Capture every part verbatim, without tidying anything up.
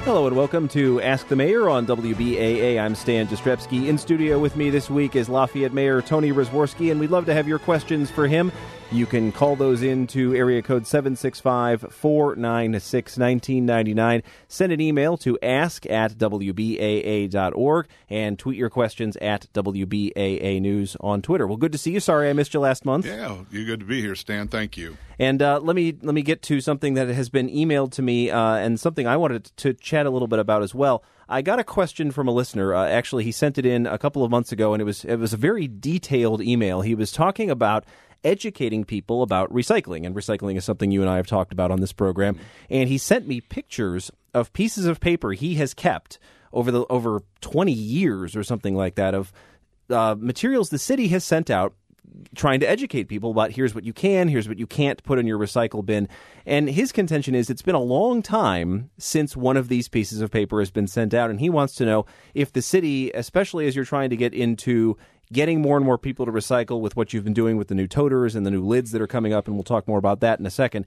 Hello and welcome to Ask the Mayor on W B A A. I'm Stan Jastrzebski. In studio with me this week is Lafayette Mayor Tony Rosworski, and we'd love to have your questions for him. You can call those in to area code seven six five, four nine six, one nine nine nine. Send an email to ask at W B A A dot org and tweet your questions at W B A A News on Twitter. Well, good to see you. Sorry I missed you last month. Yeah, you're good to be here, Stan. Thank you. And uh, let me let me get to something that has been emailed to me uh, and something I wanted to chat a little bit about as well. I got a question from a listener. Uh, actually, he sent it in a couple of months ago, and it was it was a very detailed email. He was talking about educating people about recycling, and recycling is something you and I have talked about on this program. And he sent me pictures of pieces of paper he has kept over the over twenty years or something like that of uh, materials the city has sent out, trying to educate people about here's what you can, here's what you can't put in your recycle bin. And his contention is it's been a long time since one of these pieces of paper has been sent out, and he wants to know if the city, especially as you're trying to get into getting more and more people to recycle with what you've been doing with the new toters and the new lids that are coming up, and we'll talk more about that in a second,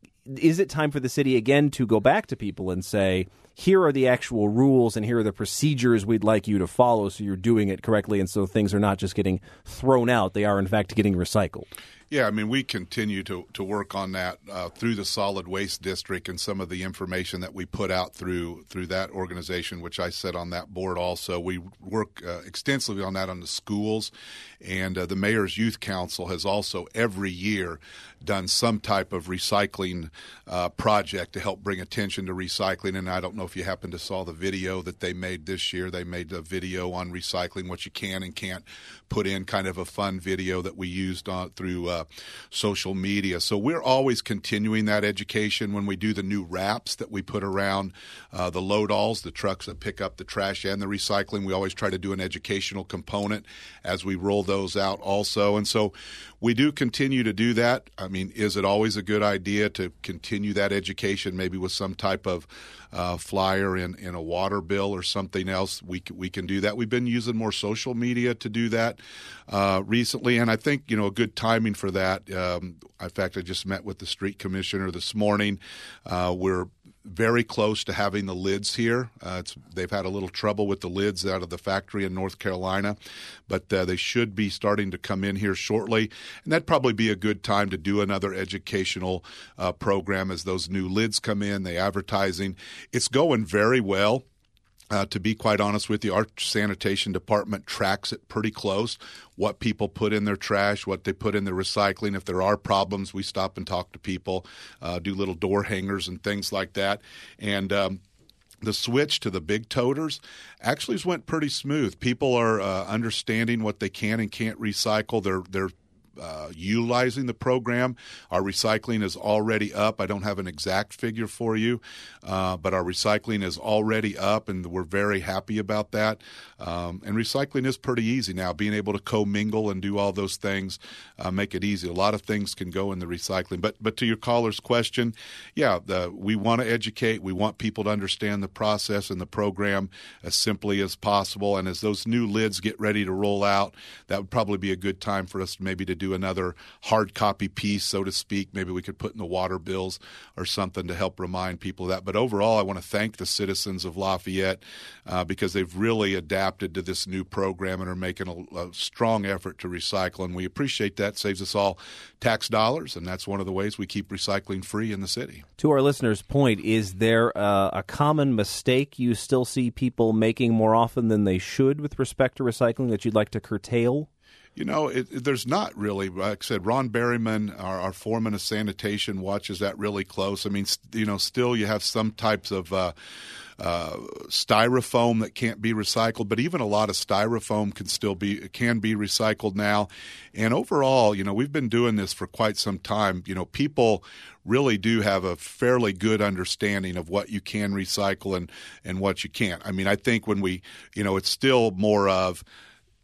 is it time for the city again to go back to people and say, here are the actual rules and here are the procedures we'd like you to follow so you're doing it correctly and so things are not just getting thrown out, they are in fact getting recycled? Yeah, I mean, we continue to, to work on that uh, through the Solid Waste District and some of the information that we put out through through that organization, which I sit on that board also. We work uh, extensively on that on the schools, and uh, the Mayor's Youth Council has also every year done some type of recycling uh, project to help bring attention to recycling. And I don't know if you happen to saw the video that they made this year. They made a video on recycling, what you can and can't put in, kind of a fun video that we used on, through uh, social media. So we're always continuing that education when we do the new wraps that we put around uh, the load-alls, the trucks that pick up the trash and the recycling. We always try to do an educational component as we roll those out also. And so we do continue to do that. I mean, is it always a good idea to continue that education, maybe with some type of uh, flyer in, in a water bill or something else? We we can do that. We've been using more social media to do that uh, recently, and I think, you know, a good timing for that. Um, in fact, I just met with the street commissioner this morning. Uh, we're very close to having the lids here. Uh, it's, they've had a little trouble with the lids out of the factory in North Carolina, but uh, they should be starting to come in here shortly. And that'd probably be a good time to do another educational uh, program as those new lids come in, the advertising. It's going very well. Uh, to be quite honest with you, our sanitation department tracks it pretty close, what people put in their trash, what they put in their recycling. If there are problems, we stop and talk to people, uh, do little door hangers and things like that. And um, the switch to the big toters actually went pretty smooth. People are uh, understanding what they can and can't recycle. They're they're Uh, utilizing the program. Our recycling is already up. I don't have an exact figure for you, uh, but our recycling is already up, and we're very happy about that. Um, and recycling is pretty easy now. Being able to commingle and do all those things uh, make it easy. A lot of things can go in the recycling. But but to your caller's question, yeah, the, we want to educate. We want people to understand the process and the program as simply as possible. And as those new lids get ready to roll out, that would probably be a good time for us maybe to do another hard copy piece, so to speak. Maybe we could put in the water bills or something to help remind people of that. But overall, I want to thank the citizens of Lafayette uh, because they've really adapted to this new program and are making a, a strong effort to recycle. And we appreciate that. It saves us all tax dollars, and that's one of the ways we keep recycling free in the city. To our listeners' point, is there uh, a common mistake you still see people making more often than they should with respect to recycling that you'd like to curtail? You know, it, it, there's not really. Like I said, Ron Berryman, our, our foreman of sanitation, watches that really close. I mean, st- you know, still you have some types of uh, uh, styrofoam that can't be recycled, but even a lot of styrofoam can still be can be recycled now. And overall, you know, we've been doing this for quite some time. You know, people really do have a fairly good understanding of what you can recycle and, and what you can't. I mean, I think when we, you know, it's still more of,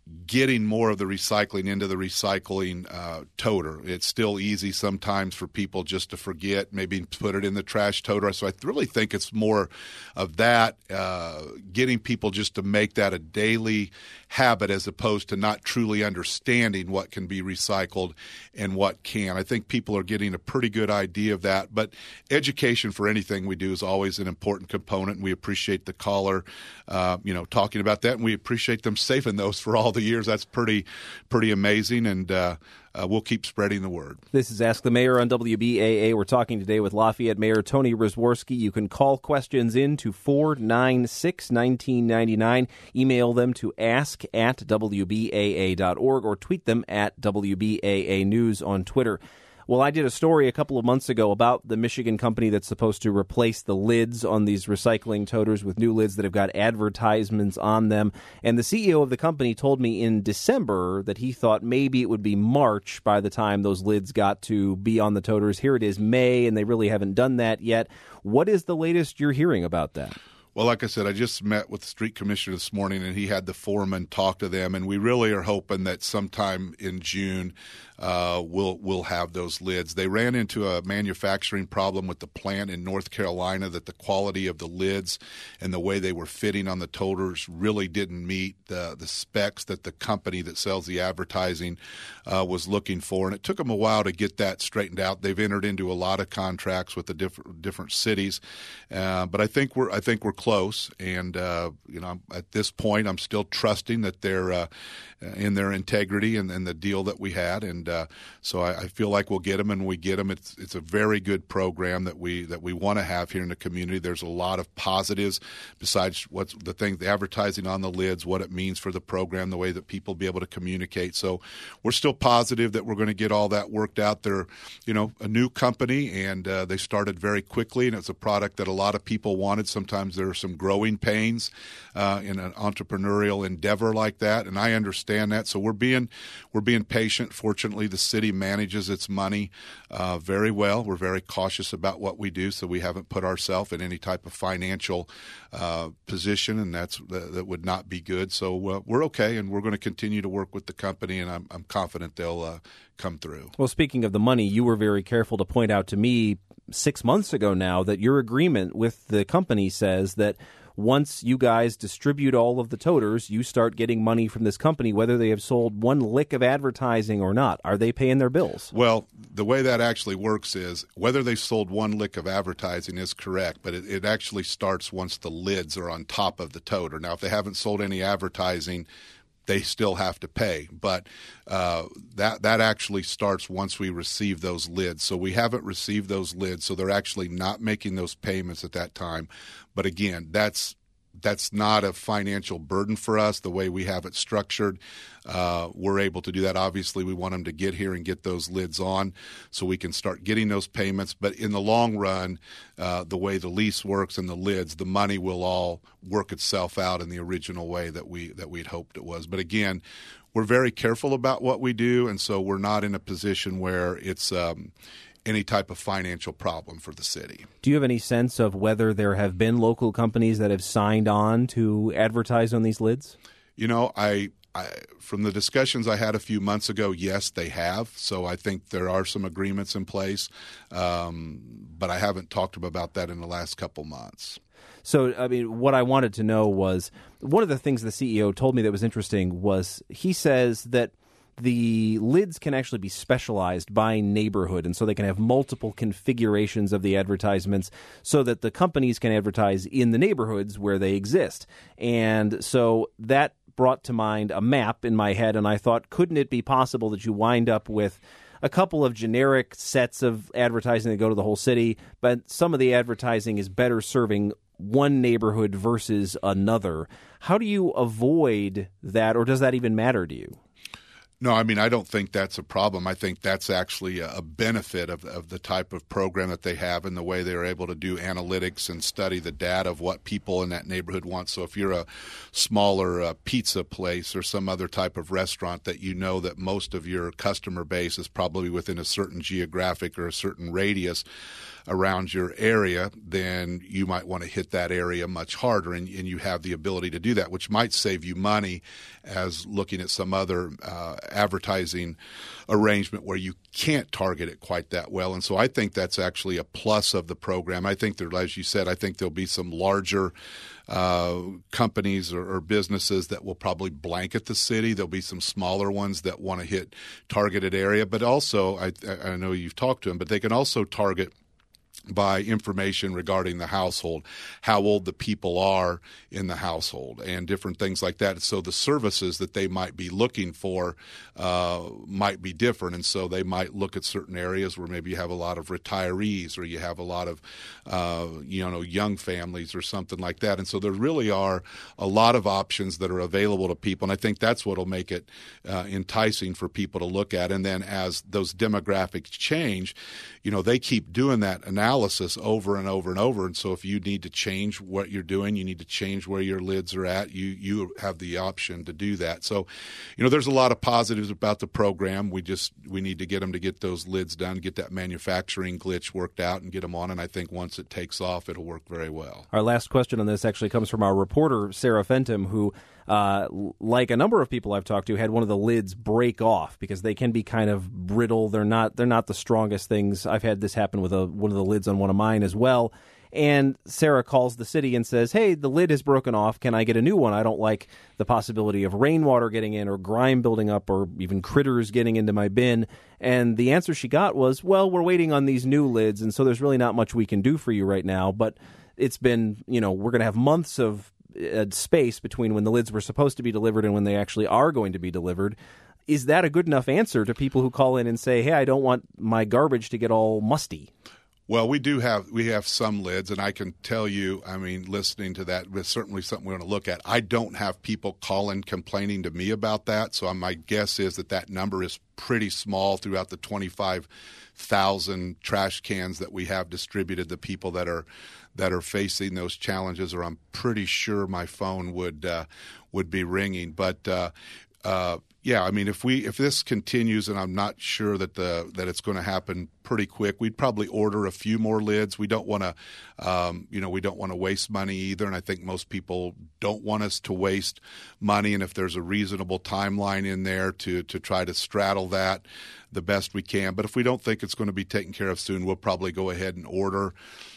getting more of the recycling into the recycling uh, toter. It's still easy sometimes for people just to forget, maybe put it in the trash toter. So I really think it's more of that, uh, getting people just to make that a daily habit as opposed to not truly understanding what can be recycled and what can. I think people are getting a pretty good idea of that, but education for anything we do is always an important component, and we appreciate the caller uh, you know, talking about that, and we appreciate them saving those for all the years. That's pretty pretty amazing, and uh, uh, we'll keep spreading the word. This is Ask the Mayor on W B A A. We're talking today with Lafayette Mayor Tony Rosworski. You can call questions in to four nine six, one nine nine nine. Email them to ask at W B A A dot org or tweet them at W B A A News on Twitter. Well, I did a story a couple of months ago about the Michigan company that's supposed to replace the lids on these recycling toters with new lids that have got advertisements on them. And the C E O of the company told me in December that he thought maybe it would be March by the time those lids got to be on the toters. Here it is May, and they really haven't done that yet. What is the latest you're hearing about that? Well, like I said, I just met with the street commissioner this morning, and he had the foreman talk to them, and we really are hoping that sometime in June uh, we'll we'll have those lids. They ran into a manufacturing problem with the plant in North Carolina that the quality of the lids and the way they were fitting on the toters really didn't meet the, the specs that the company that sells the advertising uh, was looking for, and it took them a while to get that straightened out. They've entered into a lot of contracts with the different different cities, uh, but I think we're I think we're close, and uh, you know, at this point, I'm still trusting that they're uh, in their integrity and, and the deal that we had, and uh, so I, I feel like we'll get them, and when we get them, it's it's a very good program that we that we want to have here in the community. There's a lot of positives besides what's the thing, the advertising on the lids, what it means for the program, the way that people be able to communicate. So we're still positive that we're going to get all that worked out. They're, you know, a new company, and uh, they started very quickly, and it's a product that a lot of people wanted. Sometimes there are some growing pains uh, in an entrepreneurial endeavor like that, and I understand that. So we're being we're being patient. Fortunately, the city manages its money uh, very well. We're very cautious about what we do, so we haven't put ourselves in any type of financial uh, position, and that's that, that would not be good. So uh, we're okay, and we're going to continue to work with the company, and I'm, I'm confident they'll uh, come through. Well, speaking of the money, you were very careful to point out to me six months ago now that your agreement with the company says that once you guys distribute all of the toters, you start getting money from this company, whether they have sold one lick of advertising or not. Are they paying their bills? Well, the way that actually works is whether they sold one lick of advertising is correct, but it, it actually starts once the lids are on top of the toter. Now, if they haven't sold any advertising, they still have to pay, but uh, that that actually starts once we receive those lids. So we haven't received those lids, so they're actually not making those payments at that time. But again, that's that's not a financial burden for us the way we have it structured. Uh, we're able to do that. Obviously, we want them to get here and get those lids on so we can start getting those payments. But in the long run, uh, the way the lease works and the lids, the money will all work itself out in the original way that we that we'd hoped it was. But again, we're very careful about what we do, and so we're not in a position where it's um, any type of financial problem for the city. Do you have any sense of whether there have been local companies that have signed on to advertise on these lids? You know, I, I from the discussions I had a few months ago, yes, they have. So I think there are some agreements in place, um, but I haven't talked about that in the last couple months. So, I mean, what I wanted to know was, one of the things the C E O told me that was interesting was he says that the lids can actually be specialized by neighborhood, and so they can have multiple configurations of the advertisements so that the companies can advertise in the neighborhoods where they exist. And so that brought to mind a map in my head, and I thought, couldn't it be possible that you wind up with a couple of generic sets of advertising that go to the whole city, but some of the advertising is better serving one neighborhood versus another? How do you avoid that, or does that even matter to you? No, I mean, I don't think that's a problem. I think that's actually a benefit of, of the type of program that they have and the way they're able to do analytics and study the data of what people in that neighborhood want. So if you're a smaller uh, pizza place or some other type of restaurant that you know that most of your customer base is probably within a certain geographic or a certain radius around your area, then you might want to hit that area much harder, and, and you have the ability to do that, which might save you money as looking at some other uh, advertising arrangement where you can't target it quite that well. And so I think that's actually a plus of the program. I think there, as you said, I think there'll be some larger uh, companies or, or businesses that will probably blanket the city. There'll be some smaller ones that want to hit targeted area, but also I, I know you've talked to them, but they can also target by information regarding the household, how old the people are in the household, and different things like that. So the services that they might be looking for uh, might be different, and so they might look at certain areas where maybe you have a lot of retirees or you have a lot of uh, you know young families or something like that. And so there really are a lot of options that are available to people, and I think that's what will make it uh, enticing for people to look at. And then as those demographics change, you know, they keep doing that analysis over and over and over. And so if you need to change what you're doing, you need to change where your lids are at, you you have the option to do that. So, you know, there's a lot of positives about the program. We just we need to get them to get those lids done, get that manufacturing glitch worked out and get them on. And I think once it takes off, it'll work very well. Our last question on this actually comes from our reporter, Sarah Fenton, who Uh, like a number of people I've talked to, had one of the lids break off because they can be kind of brittle. They're not they're not the strongest things. I've had this happen with a, one of the lids on one of mine as well. And Sarah calls the city and says, hey, the lid has broken off. Can I get a new one? I don't like the possibility of rainwater getting in or grime building up or even critters getting into my bin. And the answer she got was, well, we're waiting on these new lids, and so there's really not much we can do for you right now. But it's been, you know, we're going to have months of Uh, space between when the lids were supposed to be delivered and when they actually are going to be delivered. Is that a good enough answer to people who call in and say, hey, I don't want my garbage to get all musty? Well, we do have we have some lids, and I can tell you, I mean, listening to that, it's certainly something we're going to look at. I don't have people calling complaining to me about that, so my guess is that that number is pretty small throughout the twenty-five thousand trash cans that we have distributed. The people that are that are facing those challenges, or I'm pretty sure my phone would uh, would be ringing. But uh, uh, yeah, I mean, if we if this continues, and I'm not sure that the that it's going to happen pretty quick, we'd probably order a few more lids. We don't want to, um, you know, we don't want to waste money either, and I think most people don't want us to waste money. And if there's a reasonable timeline in there to to try to straddle that the best we can, but if we don't think it's going to be taken care of soon, we'll probably go ahead and order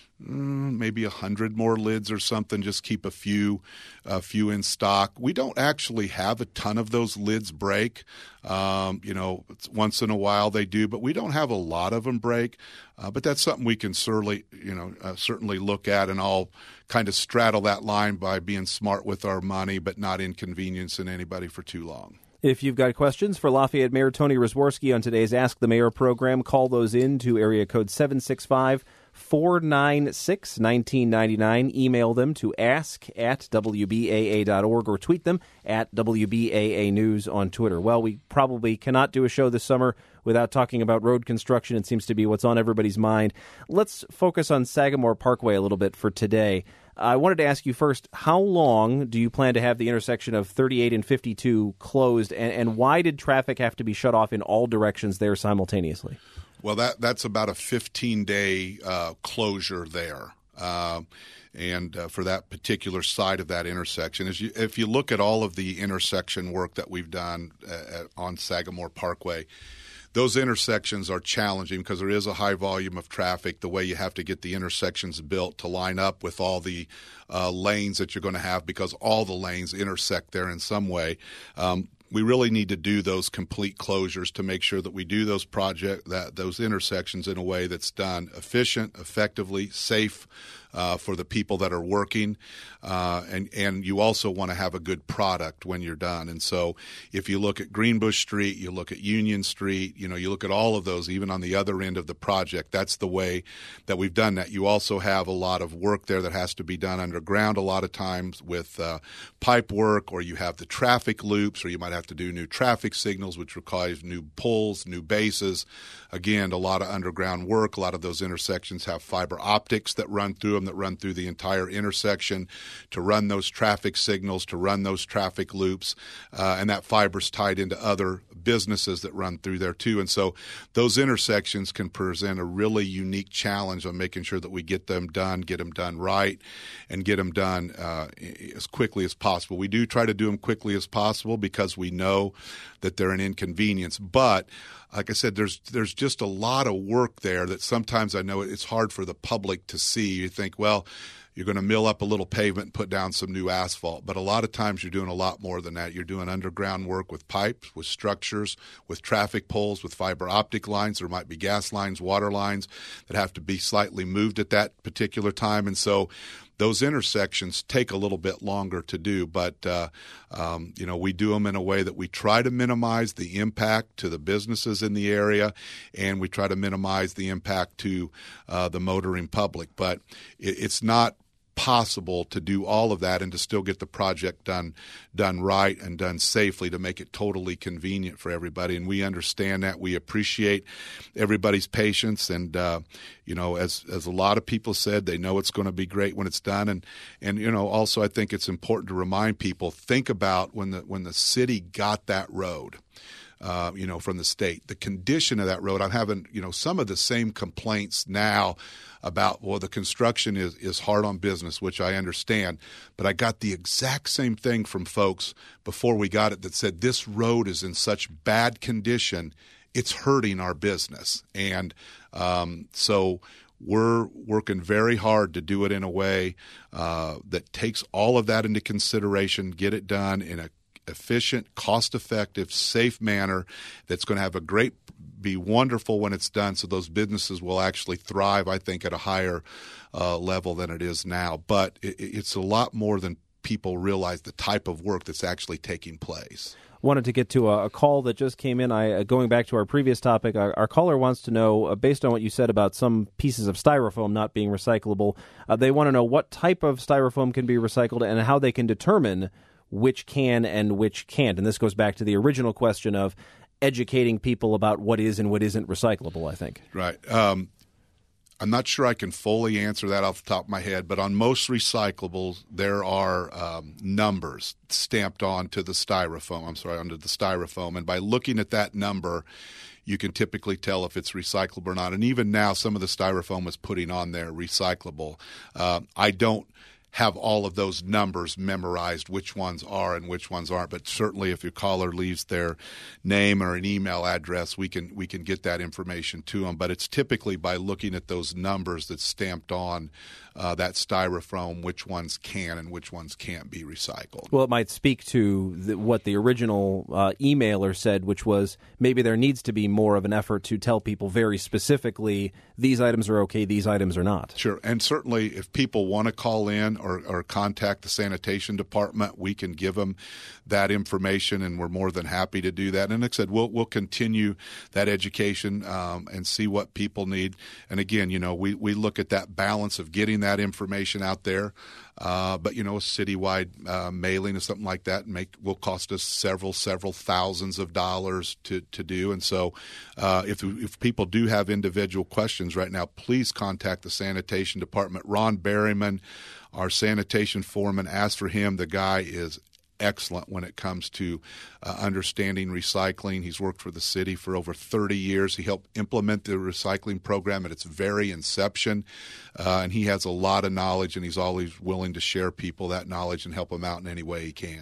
Mm, maybe a hundred more lids or something. Just keep a few, a few in stock. We don't actually have a ton of those lids break. Um, you know, once in a while they do, but we don't have a lot of them break. Uh, but that's something we can certainly, you know, uh, certainly look at, and I'll kind of straddle that line by being smart with our money, but not inconveniencing anybody for too long. If you've got questions for Lafayette Mayor Tony Rosworski on today's Ask the Mayor program, call those in to area code seven six five, four nine six, one nine nine nine. Email them to ask at w b a a dot org or tweet them at W B A A News on Twitter. Well, we probably cannot do a show this summer without talking about road construction. It seems to be what's on everybody's mind. Let's focus on Sagamore Parkway a little bit for today. I wanted to ask you first, how long do you plan to have the intersection of thirty-eight and fifty-two closed, and, and why did traffic have to be shut off in all directions there simultaneously? Well, that that's about a fifteen-day uh, closure there, uh, and uh, for that particular side of that intersection. As you, if you look at all of the intersection work that we've done uh, on Sagamore Parkway, those intersections are challenging because there is a high volume of traffic. The way you have to get the intersections built to line up with all the uh, lanes that you're going to have, because all the lanes intersect there in some way. Um, we really need to do those complete closures to make sure that we do those project that those intersections in a way that's done efficient, effectively, safe uh, for the people that are working, uh, and and you also want to have a good product when you're done. And so, if you look at Greenbush Street, you look at Union Street, you know, you look at all of those, even on the other end of the project. That's the way that we've done that. You also have a lot of work there that has to be done underground a lot of times with uh, pipe work, or you have the traffic loops, or you might have to do new traffic signals, which requires new poles, new bases. Again, a lot of underground work. A lot of those intersections have fiber optics that run through them, that run through the entire intersection to run those traffic signals, to run those traffic loops, uh, and that fiber's tied into other businesses that run through there too. And so those intersections can present a really unique challenge on making sure that we get them done, get them done right, and get them done uh, as quickly as possible. We do try to do them quickly as possible because we know that they're an inconvenience. But like I said, there's there's just a lot of work there that sometimes I know it's hard for the public to see. You think, well, you're going to mill up a little pavement and put down some new asphalt. But a lot of times you're doing a lot more than that. You're doing underground work with pipes, with structures, with traffic poles, with fiber optic lines. There might be gas lines, water lines that have to be slightly moved at that particular time. And so those intersections take a little bit longer to do, but uh, um, you know, we do them in a way that we try to minimize the impact to the businesses in the area, and we try to minimize the impact to uh, the motoring public. But it, it's not possible to do all of that and to still get the project done done right and done safely, to make it totally convenient for everybody. And we understand that. We appreciate everybody's patience. And, uh, you know, as as a lot of people said, they know it's going to be great when it's done. And, and you know, also I think it's important to remind people, think about when the when the city got that road. Uh, you know, from the state, the condition of that road. I'm having, you know, some of the same complaints now about, well, the construction is, is hard on business, which I understand. But I got the exact same thing from folks before we got it that said this road is in such bad condition, it's hurting our business. And um, so we're working very hard to do it in a way uh, that takes all of that into consideration, get it done in a efficient, cost-effective, safe manner that's going to have a great, be wonderful when it's done, so those businesses will actually thrive, I think, at a higher uh, level than it is now. But it, it's a lot more than people realize, the type of work that's actually taking place. Wanted to get to a, a call that just came in. I uh, going back to our previous topic, our, our caller wants to know, uh, based on what you said about some pieces of styrofoam not being recyclable, uh, they want to know what type of styrofoam can be recycled and how they can determine which can and which can't. And this goes back to the original question of educating people about what is and what isn't recyclable, I think. Right. Um, I'm not sure I can fully answer that off the top of my head, but on most recyclables, there are um, numbers stamped onto the styrofoam. I'm sorry, onto the styrofoam. And by looking at that number, you can typically tell if it's recyclable or not. And even now, some of the styrofoam is putting on there recyclable. Uh, I don't have all of those numbers memorized, which ones are and which ones aren't. But certainly if your caller leaves their name or an email address, we can we can get that information to them. But it's typically by looking at those numbers that's stamped on uh, that styrofoam, which ones can and which ones can't be recycled. Well, it might speak to the, what the original uh, emailer said, which was maybe there needs to be more of an effort to tell people very specifically these items are okay, these items are not. Sure. And certainly if people want to call in or, or contact the sanitation department, we can give them that information, and we're more than happy to do that. And like I said, we'll, we'll continue that education um, and see what people need. And again, you know, we, we look at that balance of getting that information out there. Uh, but, you know, a citywide uh, mailing or something like that make will cost us several, several thousands of dollars to, to do. And so uh, if if people do have individual questions right now, please contact the sanitation department. Ron Berryman, our sanitation foreman, ask for him. The guy is excellent when it comes to uh, understanding recycling. He's worked for the city for over thirty years. He helped implement the recycling program at its very inception, uh, and he has a lot of knowledge, and he's always willing to share people that knowledge and help them out in any way he can.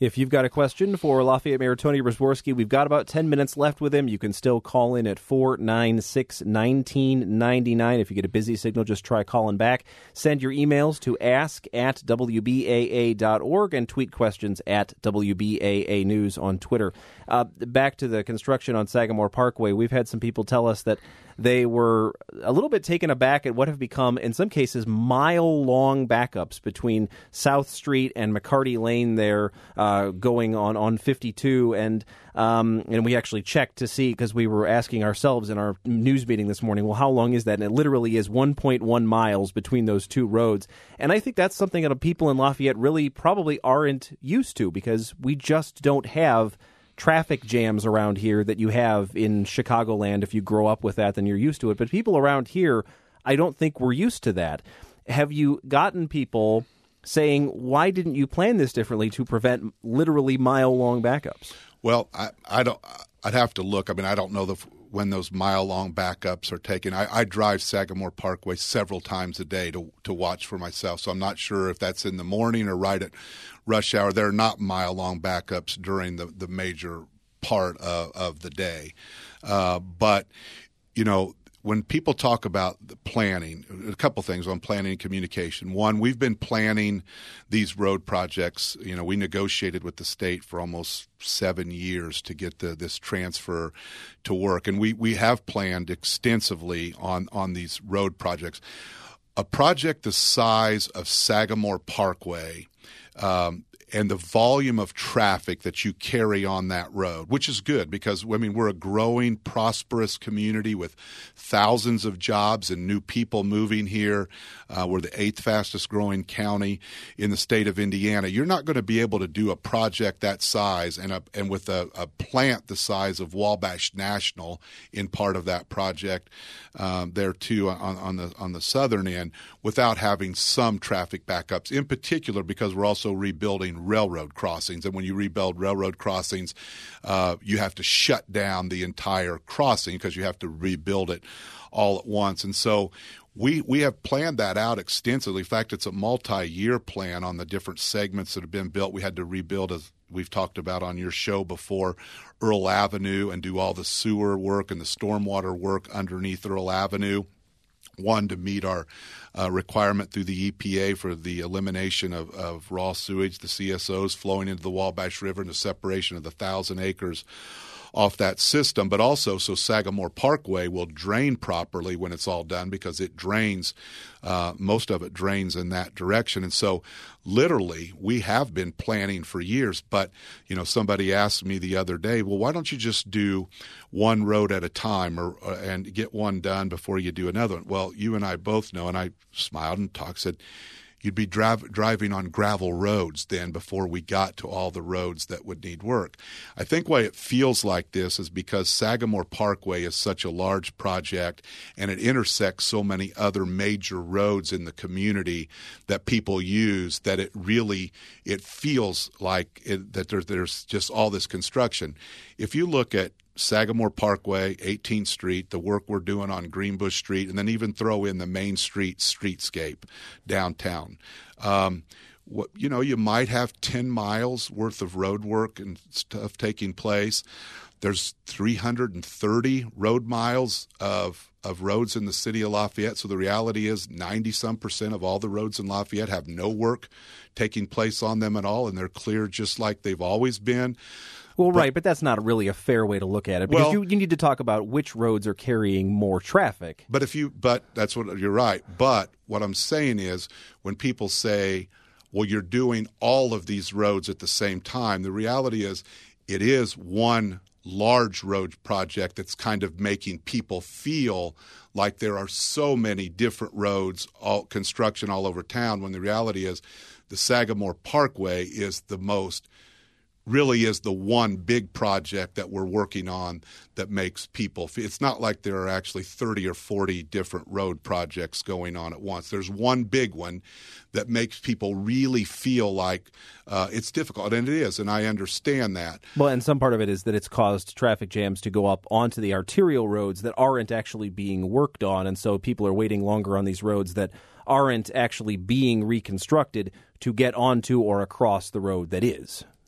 If you've got a question for Lafayette Mayor Tony Brzezinski, we've got about ten minutes left with him. You can still call in at four nine six, one nine nine nine. If you get a busy signal, just try calling back. Send your emails to ask at w b a a dot org and tweet questions at W B A A News on Twitter. Uh, back to the construction on Sagamore Parkway, we've had some people tell us that they were a little bit taken aback at what have become, in some cases, mile-long backups between South Street and McCarty Lane there, uh, going on, on fifty-two. And um, and we actually checked to see, because we were asking ourselves in our news meeting this morning, well, how long is that? And it literally is one point one miles between those two roads. And I think that's something that people in Lafayette really probably aren't used to, because we just don't have traffic jams around here that you have in Chicagoland. If you grow up with that, then you're used to it. But people around here, I don't think we're used to that. Have you gotten people saying, why didn't you plan this differently to prevent literally mile-long backups? Well, I, I don't. I'd have to look. I mean, I don't know the, when those mile-long backups are taken. I, I drive Sagamore Parkway several times a day to to watch for myself, so I'm not sure if that's in the morning or right at rush hour. There are not mile-long backups during the, the major part of, of the day. Uh, but, you know, when people talk about the planning, a couple things on planning and communication. One, we've been planning these road projects. You know, we negotiated with the state for almost seven years to get the, this transfer to work. And we, we have planned extensively on, on these road projects. A project the size of Sagamore Parkway, um, and the volume of traffic that you carry on that road, which is good because, I mean, we're a growing, prosperous community with thousands of jobs and new people moving here. Uh, we're the eighth fastest growing county in the state of Indiana. You're not going to be able to do a project that size and a, and with a, a plant the size of Wabash National in part of that project um, there too on, on the on the southern end without having some traffic backups, in particular because we're also rebuilding railroad crossings. And when you rebuild railroad crossings, uh, you have to shut down the entire crossing because you have to rebuild it all at once. And so we we have planned that out extensively. In fact, it's a multi-year plan on the different segments that have been built. We had to rebuild, as we've talked about on your show before, Earl Avenue and do all the sewer work and the stormwater work underneath Earl Avenue. One, to meet our uh, requirement through the E P A for the elimination of, of raw sewage, the C S Os flowing into the Wabash River and the separation of the thousand acres off that system, but also so Sagamore Parkway will drain properly when it's all done because it drains, uh, most of it drains in that direction. And so literally we have been planning for years, but, you know, somebody asked me the other day, well, why don't you just do one road at a time or uh, and get one done before you do another one? Well, you and I both know, and I smiled and talked, said, you'd be drive, driving on gravel roads then before we got to all the roads that would need work. I think why it feels like this is because Sagamore Parkway is such a large project and it intersects so many other major roads in the community that people use that it really, it feels like it, that there, there's just all this construction. If you look at Sagamore Parkway, eighteenth Street, the work we're doing on Greenbush Street, and then even throw in the Main Street streetscape downtown. Um, what, you know, you might have ten miles worth of road work and stuff taking place. There's three hundred thirty road miles of of roads in the city of Lafayette. So the reality is ninety-some percent of all the roads in Lafayette have no work taking place on them at all, and they're clear just like they've always been. Well, but, right, but that's not really a fair way to look at it because well, you, you need to talk about which roads are carrying more traffic. But if you, but that's what you're right. But what I'm saying is, when people say, "Well, you're doing all of these roads at the same time," the reality is, it is one large road project that's kind of making people feel like there are so many different roads, all construction all over town. When the reality is, the Sagamore Parkway is the most. Really is the one big project that we're working on that makes people feel. It's not like there are actually thirty or forty different road projects going on at once. There's one big one that makes people really feel like uh, it's difficult, and it is, and I understand that. Well, and some part of it is that it's caused traffic jams to go up onto the arterial roads that aren't actually being worked on, and so people are waiting longer on these roads that aren't actually being reconstructed to get onto or across the road that is.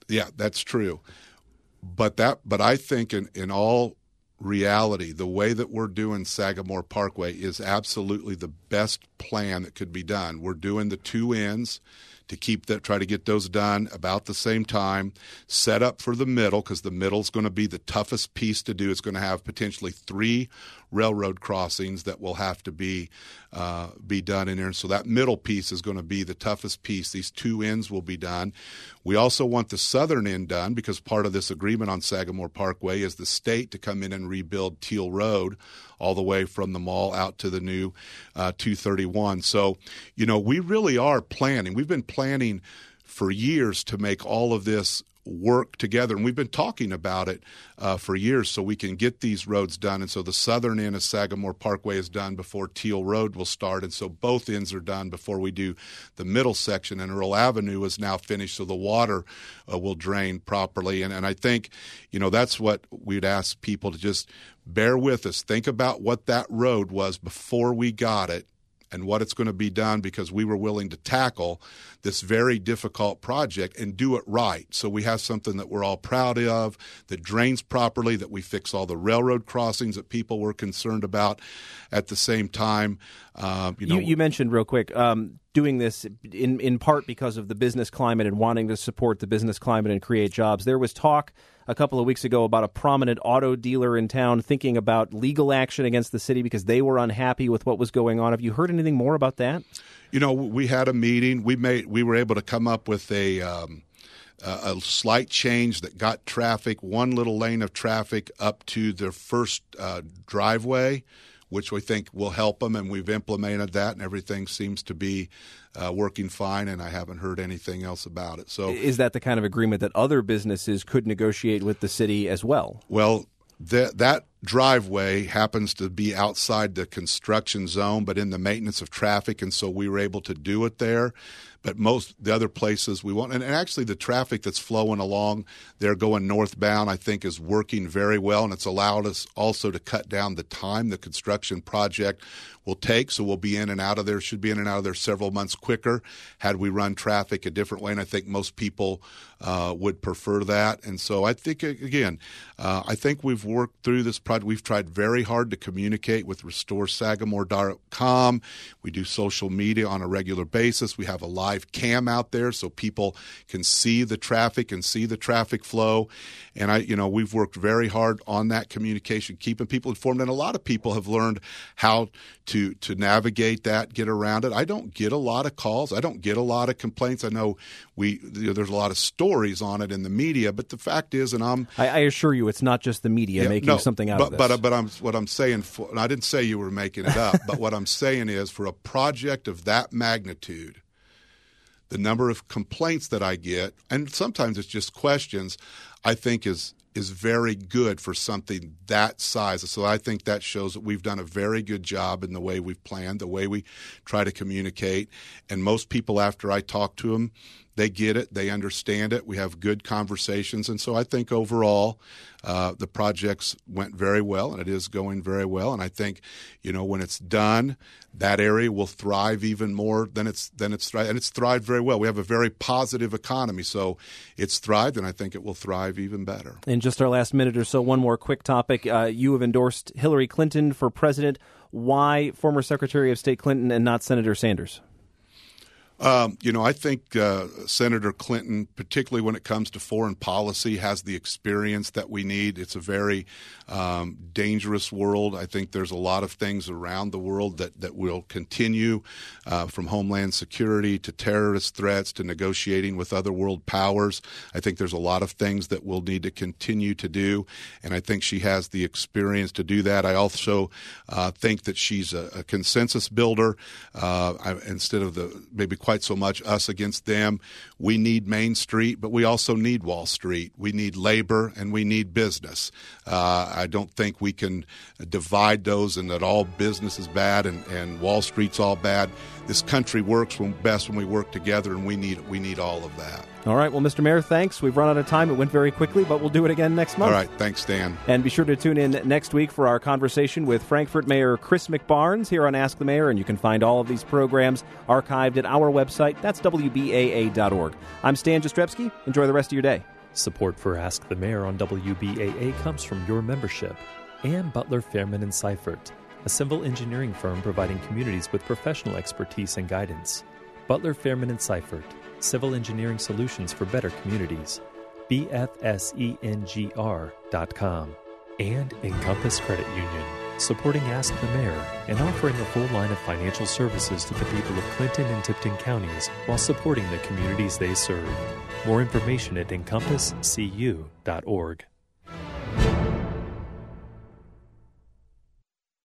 Yeah, that's true. But that, but I think in, in all reality, the way that we're doing Sagamore Parkway is absolutely the best plan that could be done. We're doing the two ends to keep that, try to get those done about the same time, set up for the middle, because the middle is going to be the toughest piece to do. It's going to have potentially three railroad crossings that will have to be uh, be done in there. So that middle piece is going to be the toughest piece. These two ends will be done. We also want the southern end done, because part of this agreement on Sagamore Parkway is the state to come in and rebuild Teal Road all the way from the mall out to the new uh, two thirty-one. So, you know, we really are planning. We've been planning for years to make all of this work together, and we've been talking about it uh, for years so we can get these roads done. And so the southern end of Sagamore Parkway is done before Teal Road will start, and so both ends are done before we do the middle section. And Earl Avenue is now finished, so the water uh, will drain properly. And, and I think, you know, that's what we'd ask people to just bear with us. Think about what that road was before we got it and what it's going to be done, because we were willing to tackle this very difficult project and do it right. So we have something that we're all proud of, that drains properly, that we fix all the railroad crossings that people were concerned about. At the same time, uh, you know, you, you mentioned real quick um, doing this in in part because of the business climate and wanting to support the business climate and create jobs. There was talk a couple of weeks ago about a prominent auto dealer in town thinking about legal action against the city because they were unhappy with what was going on. Have you heard anything more about that? You know, we had a meeting. We made we were able to come up with a um, a, a slight change that got traffic, one little lane of traffic up to their first uh, driveway, which we think will help them, and we've implemented that, and everything seems to be uh, working fine, and I haven't heard anything else about it. So, is that the kind of agreement that other businesses could negotiate with the city as well? Well, that that driveway happens to be outside the construction zone, but in the maintenance of traffic, and so we were able to do it there. But most the other places we want, and, and actually the traffic that's flowing along there going northbound, I think, is working very well, and it's allowed us also to cut down the time the construction project will take. So we'll be in and out of there, should be in and out of there several months quicker had we run traffic a different way, and I think most people uh, would prefer that. And so I think, again, uh, I think we've worked through this project. We've tried very hard to communicate with restore sagamore dot com. We do social media on a regular basis. We have a live cam out there so people can see the traffic and see the traffic flow. And I, you know, we've worked very hard on that communication, keeping people informed. And a lot of people have learned how to to navigate that, get around it. I don't get a lot of calls. I don't get a lot of complaints. I know we you know, there's a lot of stories on it in the media, but the fact is, and I'm I, I assure you, it's not just the media yeah, making no, something out but, of this. But but I'm what I'm saying. For, and I didn't say you were making it up, but what I'm saying is, for a project of that magnitude, the number of complaints that I get, and sometimes it's just questions, I think is is very good for something that size. So I think that shows that we've done a very good job in the way we've planned, the way we try to communicate. And most people, after I talk to them, they get it, they understand it. We have good conversations. And so I think overall uh, the projects went very well, and it is going very well. And I think, you know, when it's done, that area will thrive even more than it's than it's thrived. And it's thrived very well. We have a very positive economy, so it's thrived, and I think it will thrive even better. In just our last minute or so, one more quick topic. Uh, you have endorsed Hillary Clinton for president. Why former Secretary of State Clinton and not Senator Sanders? Um, you know, I think uh, Senator Clinton, particularly when it comes to foreign policy, has the experience that we need. It's a very um, dangerous world. I think there's a lot of things around the world that, that will continue, uh, from homeland security to terrorist threats to negotiating with other world powers. I think there's a lot of things that we'll need to continue to do, and I think she has the experience to do that. I also uh, think that she's a, a consensus builder uh, I, instead of the maybe quite so much us against them. We need Main Street, but we also need Wall Street. We need labor, and we need business. Uh, I don't think we can divide those and that all business is bad and, and Wall Street's all bad. This country works when, best when we work together, and we need we need all of that. All right. Well, Mister Mayor, thanks. We've run out of time. It went very quickly, but we'll do it again next month. All right. Thanks, Dan. And be sure to tune in next week for our conversation with Frankfort Mayor Chris McBarnes here on Ask the Mayor, and you can find all of these programs archived at our website. That's W B A A dot org. I'm Stan Jastrzebski. Enjoy the rest of your day. Support for Ask the Mayor on W B A A comes from your membership and Butler, Fairman and Seifert, a civil engineering firm providing communities with professional expertise and guidance. Butler, Fairman and Seifert, civil engineering solutions for better communities. B F S E N G R dot com. And Encompass Credit Union, supporting Ask the Mayor and offering a full line of financial services to the people of Clinton and Tipton counties while supporting the communities they serve. More information at encompass c u dot org.